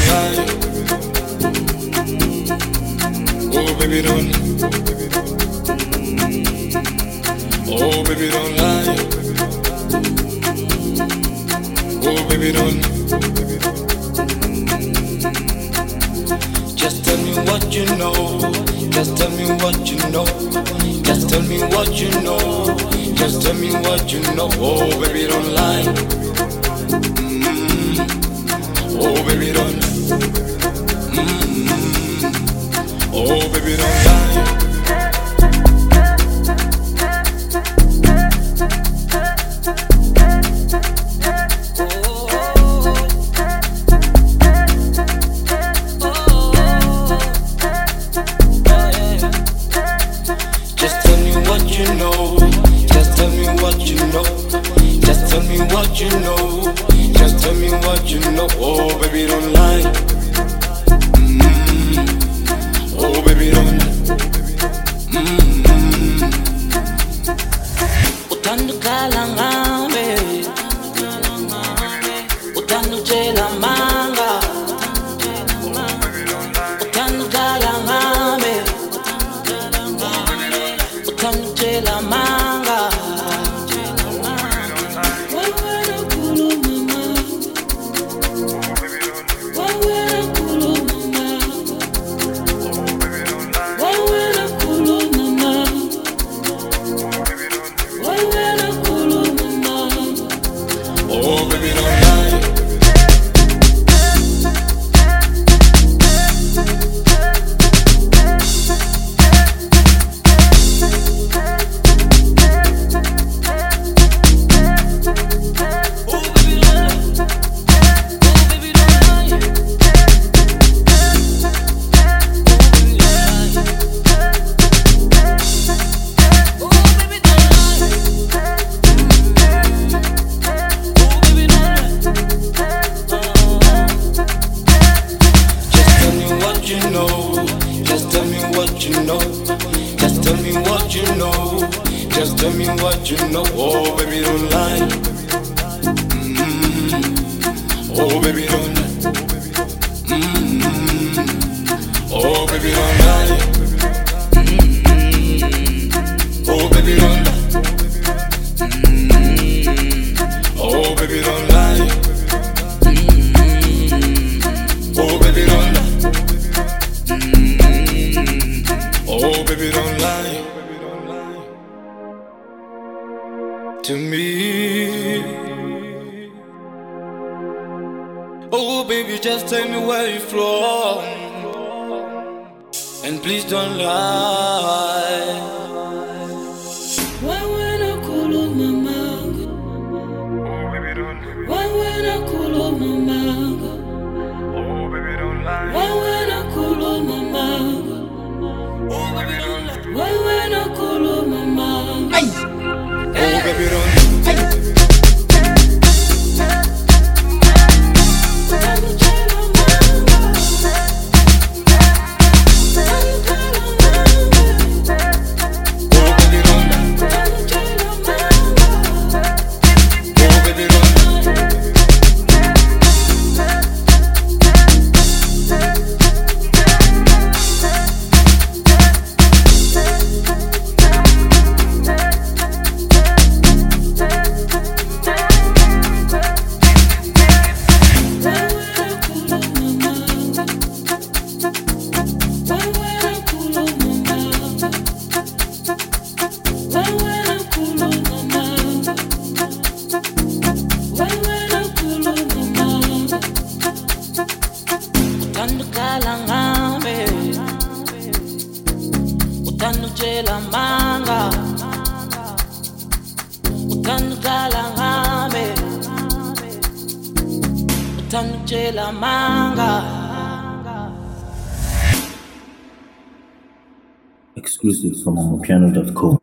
lie. Oh baby don't. Oh baby don't lie. Oh baby don't. Just tell me what you know. Just tell me what you know. Just tell me what you know. Just tell me what you know. Oh baby don't lie. Oh baby don't. Oh baby don't lie. You know, just tell me what you know. Oh, baby, don't lie. Oh, baby, don't. Utandukala ngame, utandukela manga, utandukala ngame, utandukela manga. Just tell me what you know. Oh, baby, don't lie. Oh, baby, don't. Oh, baby, don't lie. Oh, baby, don't. Oh, baby, don't lie. Oh, baby, don't. Oh, baby, don't lie to me. Oh baby, just tell me where you're from, and please don't lie. Why when I call on my manga? Oh baby, don't. Why when I call on my manga? Oh baby, don't lie. Why when I call on my manga? Oh baby, don't lie. Why when I call on my manga? Oh baby, don't. Utandukela manga, utandukala ngame, utandukela manga. Exclusive from amapiano.com.